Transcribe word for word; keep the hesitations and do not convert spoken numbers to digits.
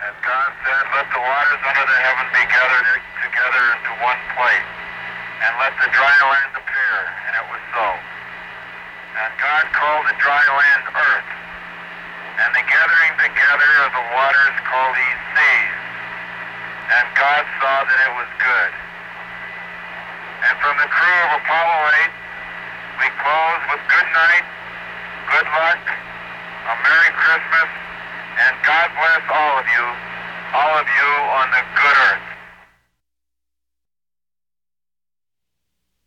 And God said, let the waters under the heaven be gathered together into one place, and let the dry land appear. And it was so. And God called the dry land earth, and the gathering together of the waters called he seas. And God saw that it was good. And from the crew of Apollo eight, we close with good night, good luck, a Merry Christmas, and God bless all of you, all of you on the good earth.